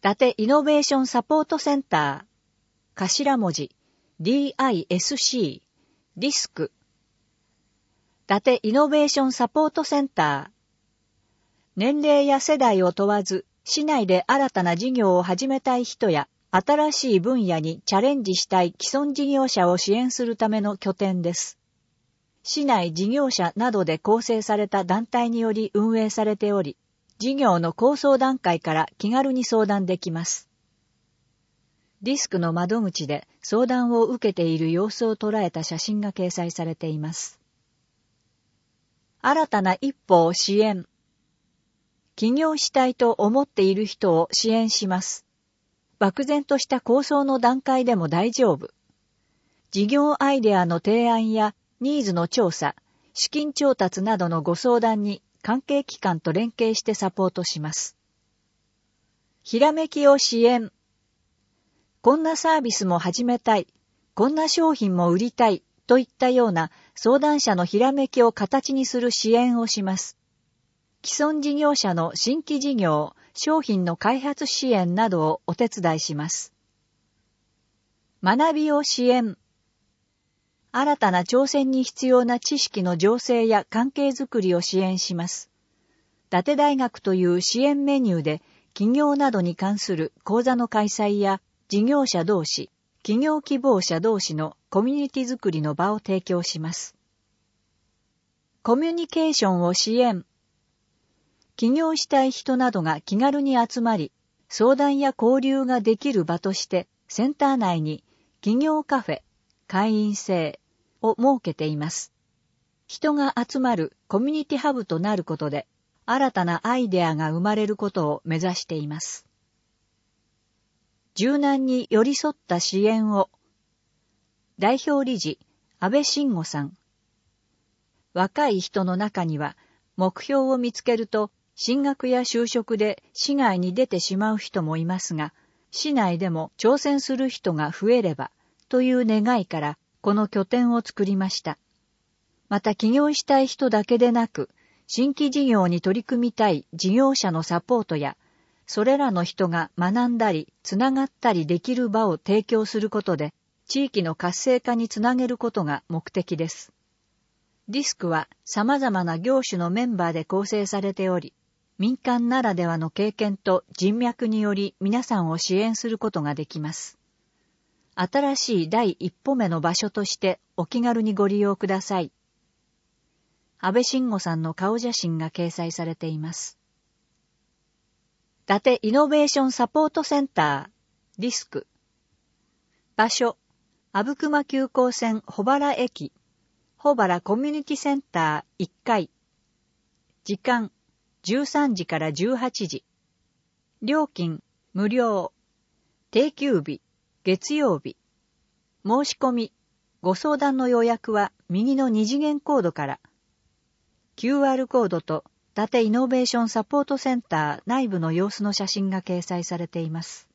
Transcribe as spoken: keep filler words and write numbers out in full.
伊達イノベーションサポートセンター、頭文字、ディーアイエスシー、ディスク。伊達イノベーションサポートセンター。年齢や世代を問わず、市内で新たな事業を始めたい人や、新しい分野にチャレンジしたい既存事業者を支援するための拠点です。市内事業者などで構成された団体により運営されており、事業の構想段階から気軽に相談できます。ディスクの窓口で相談を受けている様子を捉えた写真が掲載されています。新たな一歩を支援。起業したいと思っている人を支援します。漠然とした構想の段階でも大丈夫。事業アイデアの提案やニーズの調査、資金調達などのご相談に関係機関と連携してサポートします。ひらめきを支援。こんなサービスも始めたい、こんな商品も売りたいといったような相談者のひらめきを形にする支援をします。既存事業者の新規事業、商品の開発支援などをお手伝いします。学びを支援。新たな挑戦に必要な知識の醸成や関係づくりを支援します。伊達大学という支援メニューで企業などに関する講座の開催や事業者同士、企業希望者同士のコミュニティづくりの場を提供します。コミュニケーションを支援。起業したい人などが気軽に集まり、相談や交流ができる場としてセンター内に起業カフェ、会員制を設けています。人が集まるコミュニティハブとなることで、新たなアイデアが生まれることを目指しています。柔軟に寄り添った支援を。代表理事、安倍晋吾さん。若い人の中には、目標を見つけると、進学や就職で市外に出てしまう人もいますが、市内でも挑戦する人が増えれば、という願いから、この拠点を作りました。また起業したい人だけでなく、新規事業に取り組みたい事業者のサポートや、それらの人が学んだり、つながったりできる場を提供することで、地域の活性化につなげることが目的です。ディスクは様々な業種のメンバーで構成されており、民間ならではの経験と人脈により皆さんを支援することができます。新しい第一歩目の場所としてお気軽にご利用ください。安倍晋吾さんの顔写真が掲載されています。伊達イノベーションサポートセンター、ディスク。場所、阿武隈急行線保原駅、保原コミュニティセンターいっかい。時間、じゅうさんじからじゅうはちじ。料金、無料。定休日、月曜日。申し込み、ご相談の予約は右の二次元コードから。キューアール コードと伊達イノベーションサポートセンター内部の様子の写真が掲載されています。